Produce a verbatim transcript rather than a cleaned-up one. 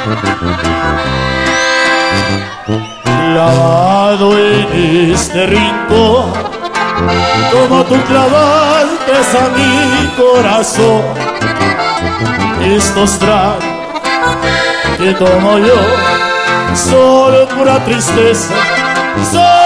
Clavado en este rincón, como tú clavaste a mi corazón, estos tragos que tomo yo, solo pura tristeza, solo